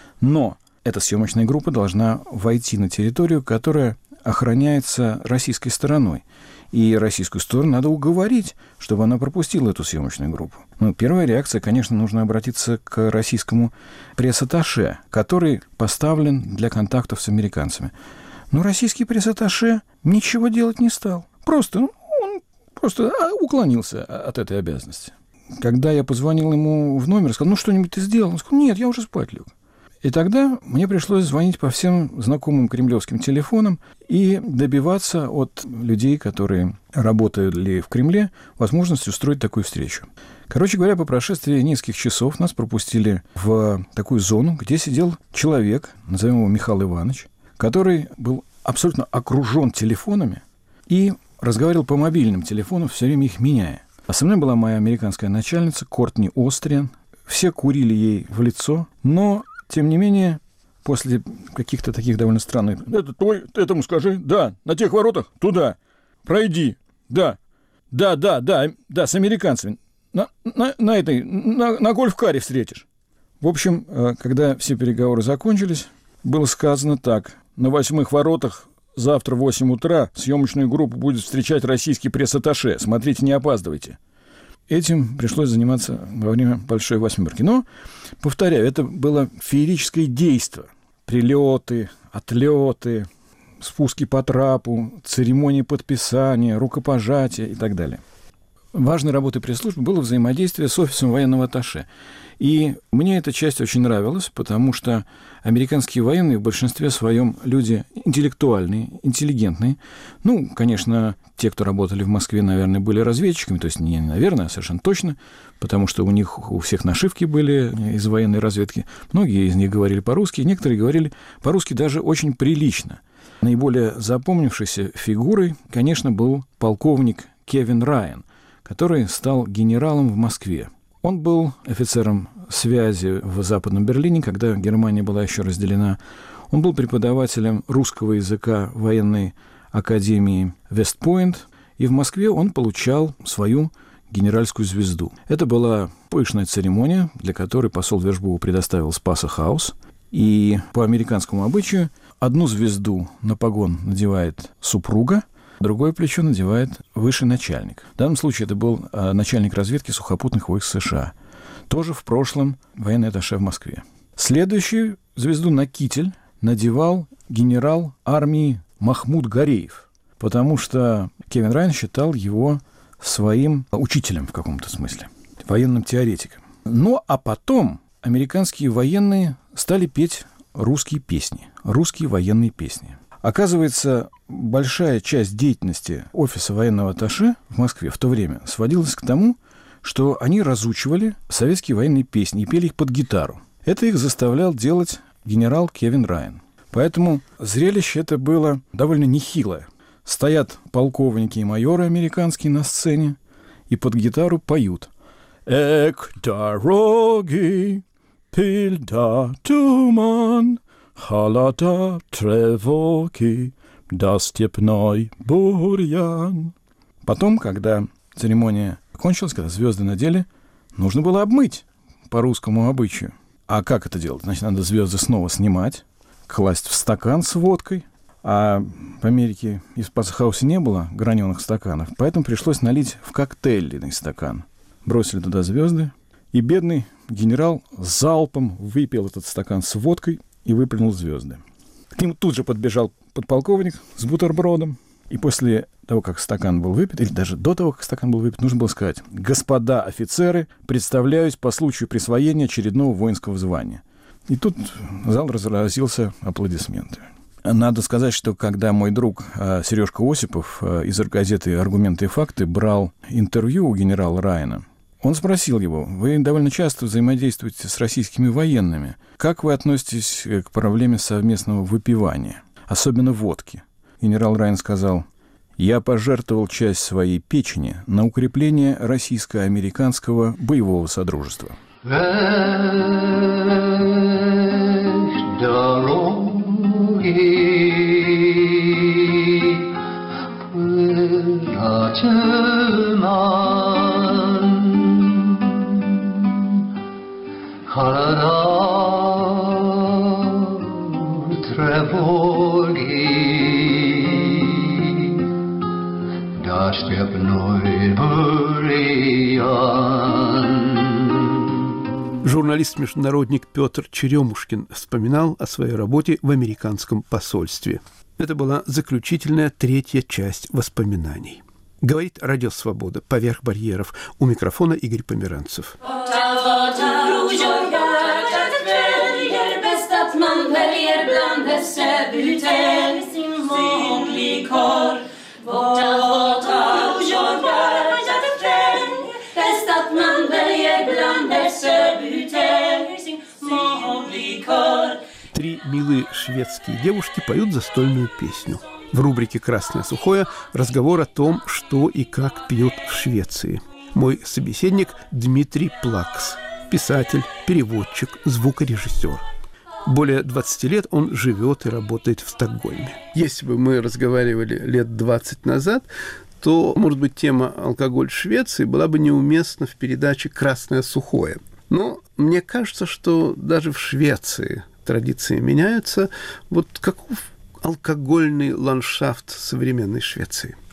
Но эта съемочная группа должна войти на территорию, которая охраняется российской стороной. И российскую сторону надо уговорить, чтобы она пропустила эту съемочную группу. Ну, первая реакция, конечно, нужно обратиться к российскому пресс-атташе, который поставлен для контактов с американцами. Но российский пресс-атташе ничего делать не стал. Просто, ну, он просто уклонился от этой обязанности. Когда я позвонил ему в номер, сказал: ну, что-нибудь ты сделал? Он сказал: нет, я уже спать лег. И тогда мне пришлось звонить по всем знакомым кремлевским телефонам и добиваться от людей, которые работали в Кремле, возможности устроить такую встречу. Короче говоря, по прошествии нескольких часов нас пропустили в такую зону, где сидел человек, назовем его Михаил Иванович, который был абсолютно окружен телефонами и разговаривал по мобильным телефонам, все время их меняя. А со мной была моя американская начальница Кортни Остриан. Все курили ей в лицо, но, тем не менее, после каких-то таких довольно странных... Это твой, этому скажи, да, на тех воротах, туда, пройди, да, да, да, да, да, с американцами, на, на, на этой, на, на гольф-каре встретишь. В общем, когда все переговоры закончились, было сказано так: на восьмых воротах завтра в восемь утра съемочную группу будет встречать российский пресс-атташе. Смотрите, не опаздывайте. этим пришлось заниматься во время Большой Восьмерки. Но, повторяю, это было феерическое действо. Прилеты, отлеты, спуски по трапу, церемонии подписания, рукопожатия и так далее. Важной работой пресс-службы было взаимодействие с офисом военного атташе. И мне эта часть очень нравилась, потому что американские военные в большинстве своем люди интеллектуальные, интеллигентные. Ну, конечно, те, кто работали в Москве, наверное, были разведчиками, то есть не наверное, а совершенно точно, потому что у них у всех нашивки были из военной разведки. Многие из них говорили по-русски, некоторые говорили по-русски даже очень прилично. Наиболее запомнившейся фигурой, конечно, был полковник Кевин Райан, который стал генералом в Москве. Он был офицером связи в Западном Берлине, когда Германия была еще разделена. Он был преподавателем русского языка в военной академии Вестпойнт, и в Москве он получал свою генеральскую звезду. Это была пышная церемония, для которой посол Вершбова предоставил Спаса-хаус, и по американскому обычаю одну звезду на погон надевает супруга, другое плечо надевает высший начальник. В данном случае это был начальник разведки сухопутных войск США. Тоже в прошлом военный атташе в Москве. Следующую звезду на китель надевал генерал армии Махмуд Гореев, потому что Кевин Райан считал его своим учителем в каком-то смысле, военным теоретиком. Ну, а потом американские военные стали петь русские песни, русские военные песни. Оказывается, большая часть деятельности офиса военного атташе в Москве в то время сводилась к тому, что они разучивали советские военные песни и пели их под гитару. Это их заставлял делать генерал Кевин Райан. Поэтому зрелище это было довольно нехилое. Стоят полковники и майоры американские на сцене и под гитару поют «Эк, дороги, пильда, туман, холода, тревоги, да степной бурьян». Потом, когда церемония кончилась, когда звезды надели, нужно было обмыть по русскому обычаю. А как это делать? Значит, надо звезды снова снимать, класть в стакан с водкой. А в Америке и в Спаса-хаусе не было граненых стаканов, поэтому пришлось налить в коктейльный стакан. Бросили туда звезды, и бедный генерал залпом выпил этот стакан с водкой и выплюнул звезды. К нему тут же подбежал подполковник с бутербродом, и после того, как стакан был выпит, или даже до того, как стакан был выпит, нужно было сказать: «Господа офицеры, представляюсь по случаю присвоения очередного воинского звания». И тут зал разразился аплодисментами. Надо сказать, что когда мой друг Сережка Осипов из газеты «Аргументы и факты» брал интервью у генерала Райана, он спросил его: вы довольно часто взаимодействуете с российскими военными. Как вы относитесь к проблеме совместного выпивания, особенно водки? Генерал Райан сказал: я пожертвовал часть своей печени на укрепление российско-американского боевого содружества. Журналист-международник Петр Черемушкин вспоминал о своей работе в американском посольстве. Это была заключительная третья часть воспоминаний. Говорит Радио Свобода. Поверх барьеров. У микрофона Игорь Померанцев. Три милые шведские девушки поют застольную песню. В рубрике «Красное сухое» разговор о том, что и как пьют в Швеции. Мой собеседник Дмитрий Плакс, писатель, переводчик, звукорежиссер. Более двадцати лет он живет и работает в Стокгольме. Если бы мы разговаривали лет двадцать назад, то, может быть, тема «Алкоголь в Швеции» была бы неуместна в передаче «Красное сухое». Но мне кажется, что даже в Швеции традиции меняются. Вот каков алкогольный ландшафт современной Швеции?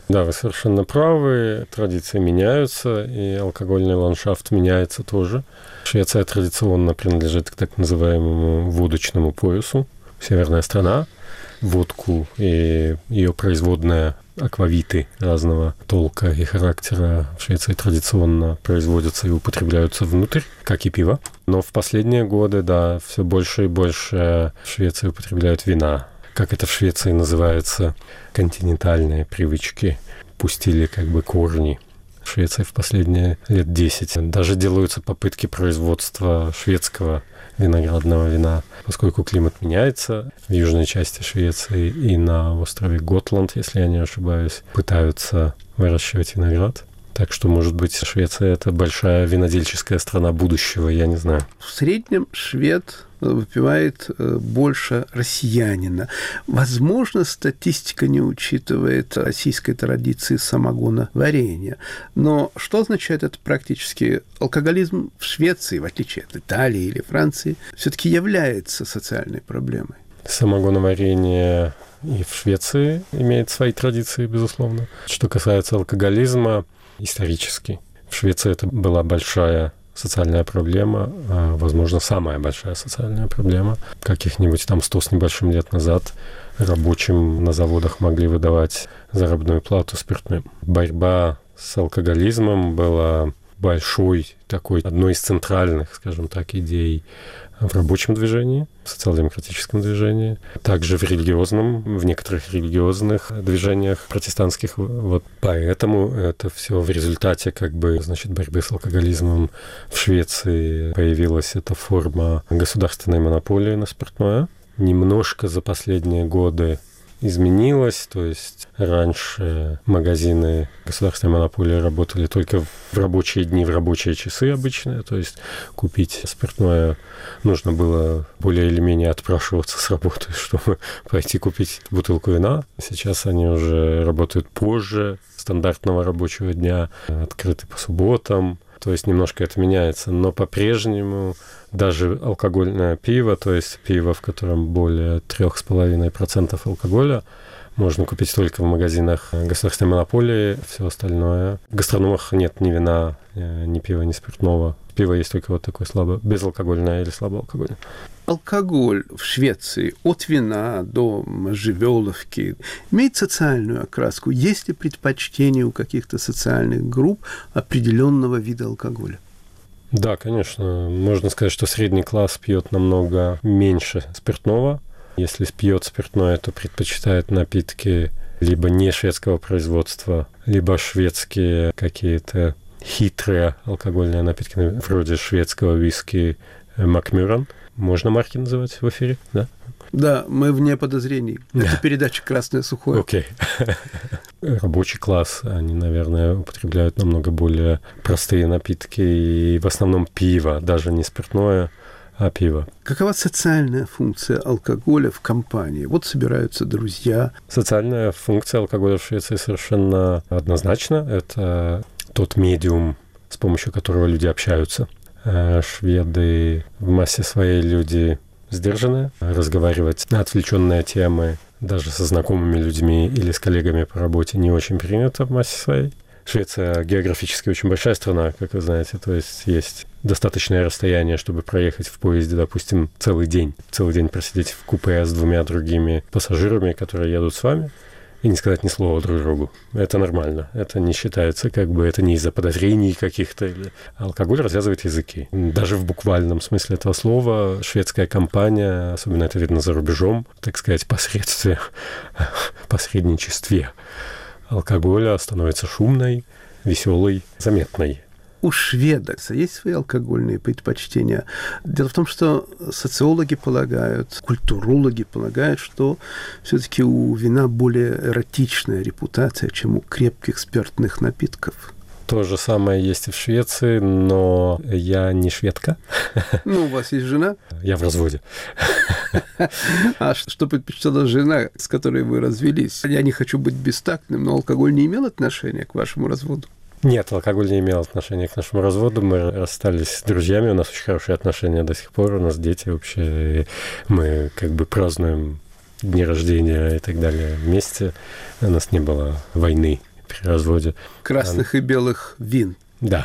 Да, вы совершенно правы. Традиции меняются, и алкогольный ландшафт меняется тоже. Швеция традиционно принадлежит к так называемому водочному поясу. Северная страна. Водку и ее производная аквавиты разного толка и характера в Швеции традиционно производятся и употребляются внутрь, как и пиво. Но в последние годы, да, все больше и больше в Швеции употребляют вина. Как это в Швеции называется, континентальные привычки пустили как бы корни. В Швеции в последние лет десять даже делаются попытки производства шведского виноградного вина, поскольку климат меняется в южной части Швеции и на острове Готланд, если я не ошибаюсь, пытаются выращивать виноград. Так что, может быть, Швеция – это большая винодельческая страна будущего, я не знаю. В среднем швед выпивает больше россиянина. Возможно, статистика не учитывает российской традиции самогона варенья. Но что означает это практически? Алкоголизм в Швеции, в отличие от Италии или Франции, все-таки является социальной проблемой. Самогоноварение и в Швеции имеет свои традиции, безусловно. Что касается алкоголизма, исторически. В Швеции это была большая социальная проблема, возможно, самая большая социальная проблема. Каких-нибудь там сто с небольшим лет назад рабочим на заводах могли выдавать заработную плату спиртным. Борьба с алкоголизмом была большой, такой, одной из центральных, скажем так, идей в рабочем движении, в социал-демократическом движении, также в религиозном, в некоторых религиозных движениях протестантских. Вот поэтому это все в результате как бы, значит, борьбы с алкоголизмом в Швеции появилась эта форма государственной монополии на спиртное. Немножко за последние годы изменилось, то есть раньше магазины государственной монополии работали только в рабочие дни, в рабочие часы обычные, то есть купить спиртное нужно было более или менее отпрашиваться с работы, чтобы пойти купить бутылку вина. Сейчас они уже работают позже стандартного рабочего дня, открыты по субботам. То есть немножко это меняется, но по-прежнему даже алкогольное пиво, то есть пиво, в котором более три с половиной процента алкоголя, можно купить только в магазинах государственной монополии. Все остальное. В гастрономах нет ни вина, ни пива, ни спиртного. Пиво есть только вот такое слабо, безалкогольное или слабоалкогольное. Алкоголь в Швеции от вина до можжевеловки имеет социальную окраску. Есть ли предпочтение у каких-то социальных групп определенного вида алкоголя? Да, конечно. Можно сказать, что средний класс пьет намного меньше спиртного. Если пьет спиртное, то предпочитает напитки либо не шведского производства, либо шведские какие-то хитрые алкогольные напитки, вроде шведского виски Макмюран. Можно марки называть в эфире, да? Да, мы вне подозрений. Это передача «Красное сухое». Окей. Okay. Рабочий класс, они, наверное, употребляют намного более простые напитки и в основном пиво, даже не спиртное, а пиво. Какова социальная функция алкоголя в компании? Вот собираются друзья. Социальная функция алкоголя в Швеции совершенно однозначна. Это тот медиум, с помощью которого люди общаются. Шведы в массе своей люди сдержанные. Разговаривать на отвлеченные темы даже со знакомыми людьми или с коллегами по работе не очень принято в массе своей. Швеция географически очень большая страна, как вы знаете, то есть есть достаточное расстояние, чтобы проехать в поезде, допустим, целый день. Целый день просидеть в купе с двумя другими пассажирами, которые едут с вами, и не сказать ни слова друг другу. Это нормально. Это не считается, как бы, это не из-за подозрений каких-то. Или... Алкоголь развязывает языки. Даже в буквальном смысле этого слова шведская компания, особенно это видно за рубежом, так сказать, посредстве, посредничестве алкоголя становится шумной, веселой, заметной. У шведов есть свои алкогольные предпочтения. Дело в том, что социологи полагают, культурологи полагают, что все-таки у вина более эротичная репутация, чем у крепких спиртных напитков. То же самое есть и в Швеции, но я не шведка. Ну, у вас есть жена? Я в разводе. А что предпочитала жена, с которой вы развелись? Я не хочу быть бестактным, но алкоголь не имел отношения к вашему разводу? Нет, алкоголь не имел отношения к нашему разводу. Мы расстались с друзьями, у нас очень хорошие отношения до сих пор, у нас дети вообще, мы как бы празднуем дни рождения и так далее вместе. У нас не было войны при разводе. Красных Она... и белых вин. Да.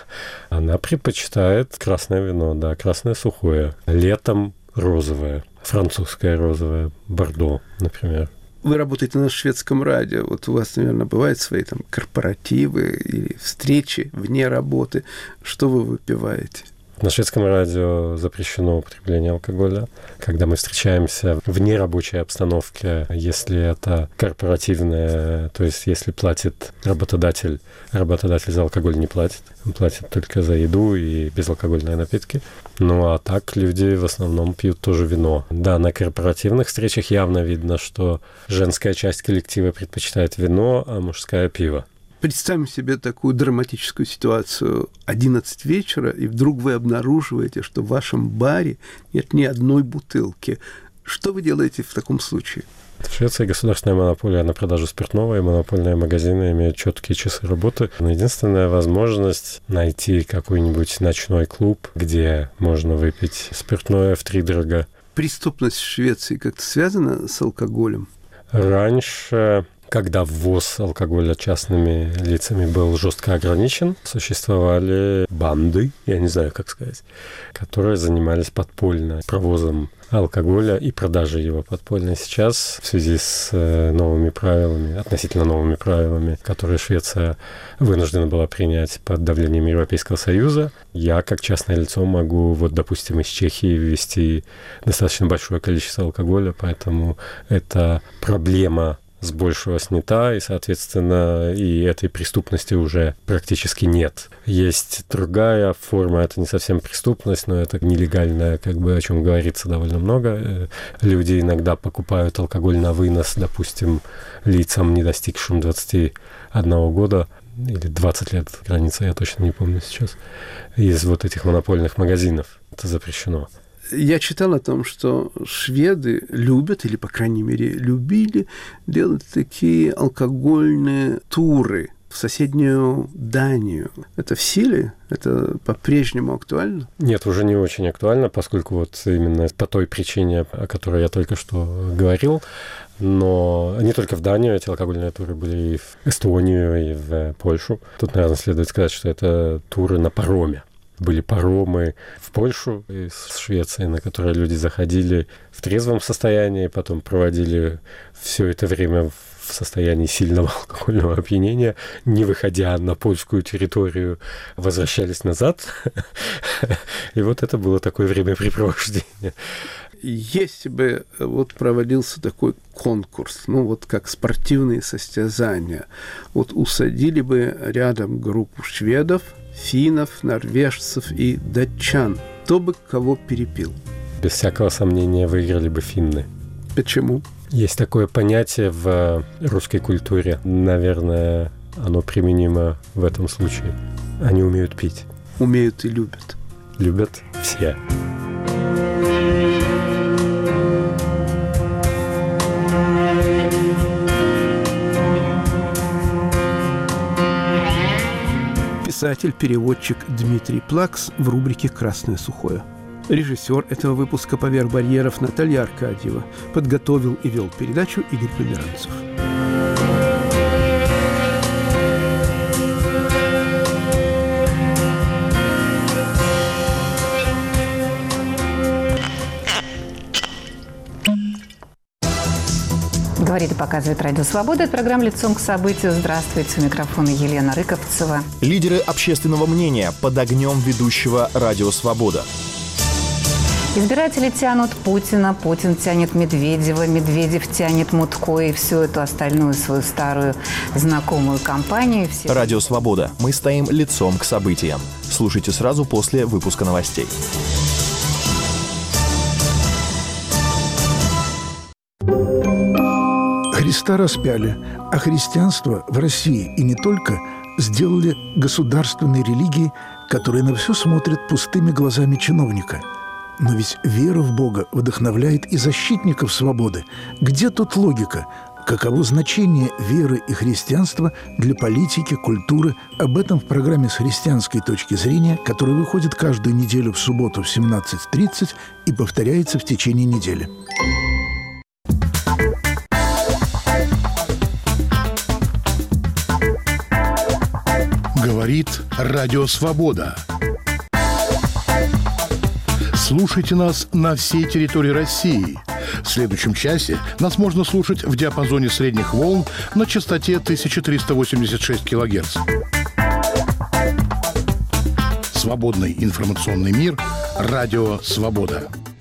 Она предпочитает красное вино, да, красное сухое. Летом розовое, французское розовое, бордо, например. Вы работаете на шведском радио. Вот у вас, наверное, бывают свои там корпоративы или встречи вне работы. Что вы выпиваете? На шведском радио запрещено употребление алкоголя. Когда мы встречаемся в нерабочей обстановке, если это корпоративное, то есть если платит работодатель, работодатель за алкоголь не платит, он платит только за еду и безалкогольные напитки. Ну а так люди в основном пьют тоже вино. Да, на корпоративных встречах явно видно, что женская часть коллектива предпочитает вино, а мужская пиво. Представим себе такую драматическую ситуацию. одиннадцать вечера, и вдруг вы обнаруживаете, что в вашем баре нет ни одной бутылки. Что вы делаете в таком случае? В Швеции государственная монополия на продажу спиртного, и монопольные магазины имеют четкие часы работы. Но единственная возможность найти какой-нибудь ночной клуб, где можно выпить спиртное втридорога. Преступность в Швеции как-то связана с алкоголем? Раньше... Когда ввоз алкоголя частными лицами был жестко ограничен, существовали банды, я не знаю, как сказать, которые занимались подпольно провозом алкоголя и продажей его подпольно. Сейчас в связи с новыми правилами, относительно новыми правилами, которые Швеция вынуждена была принять под давлением Европейского Союза, я как частное лицо могу, вот, допустим, из Чехии ввезти достаточно большое количество алкоголя, поэтому это проблема с большего снята, и, соответственно, и этой преступности уже практически нет. Есть другая форма, это не совсем преступность, но это нелегальная, как бы, о чем говорится довольно много. Люди иногда покупают алкоголь на вынос, допустим, лицам, не достигшим двадцати одного года, или двадцать лет, граница, я точно не помню сейчас, из вот этих монопольных магазинов. Это запрещено. Я читал о том, что шведы любят, или, по крайней мере, любили делать такие алкогольные туры в соседнюю Данию. Это в силе? Это по-прежнему актуально? Нет, уже не очень актуально, поскольку вот именно по той причине, о которой я только что говорил, но не только в Данию, эти алкогольные туры были и в Эстонию, и в Польшу. Тут, наверное, следует сказать, что это туры на пароме. Были паромы в Польшу из Швеции, на которые люди заходили в трезвом состоянии, потом проводили все это время в состоянии сильного алкогольного опьянения, не выходя на польскую территорию, возвращались назад. И вот это было такое времяпрепровождение. Если бы вот проводился такой конкурс, ну вот как спортивные состязания, вот усадили бы рядом группу шведов, финнов, норвежцев и датчан, кто бы кого перепил? Без всякого сомнения выиграли бы финны. Почему? Есть такое понятие в русской культуре. Наверное, оно применимо в этом случае. Они умеют пить. Умеют и любят. Любят все. Писатель-переводчик Дмитрий Плакс в рубрике «Красное сухое». Режиссер этого выпуска «Поверх барьеров» Наталья Аркадьева. Подготовил и вел передачу Игорь Померанцев. Говорит и показывает Радио Свобода. Это программа «Лицом к событию». Здравствуйте. У микрофона Елена Рыковцева. Лидеры общественного мнения под огнем ведущего Радио Свобода. Избиратели тянут Путина, Путин тянет Медведева, Медведев тянет Мутко и всю эту остальную свою старую знакомую компанию. Все... Радио Свобода. Мы стоим лицом к событиям. Слушайте сразу после выпуска новостей. Христа распяли, а христианство в России и не только сделали государственной религией, которая на все смотрит пустыми глазами чиновника. Но ведь вера в Бога вдохновляет и защитников свободы. Где тут логика? Каково значение веры и христианства для политики, культуры? Об этом в программе «С христианской точки зрения», которая выходит каждую неделю в субботу в семнадцать тридцать и повторяется в течение недели. Радио «Свобода». Слушайте нас на всей территории России. В следующем часе нас можно слушать в диапазоне средних волн на частоте тысяча триста восемьдесят шесть килогерц. Свободный информационный мир. Радио «Свобода».